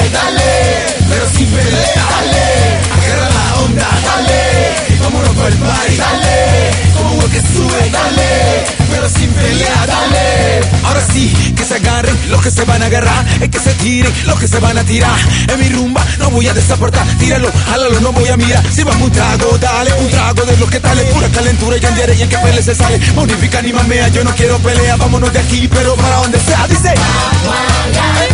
dale, pero sin pelea, dale, agarra la onda, dale, vámonos por el party, dale, como un que sube, dale, pero sin pelea, dale. Ahora sí, que se agarren los que se van a agarrar, es que se tiren los que se van a tirar. En mi rumba no voy a desaportar, tíralo, jálalo, no voy a mirar. Si vamos un trago, dale, un trago de los que tale, pura calentura y andiere y en que pele se sale. Unifica ni mamea, yo no quiero pelea, vámonos de aquí, pero para donde sea, dice.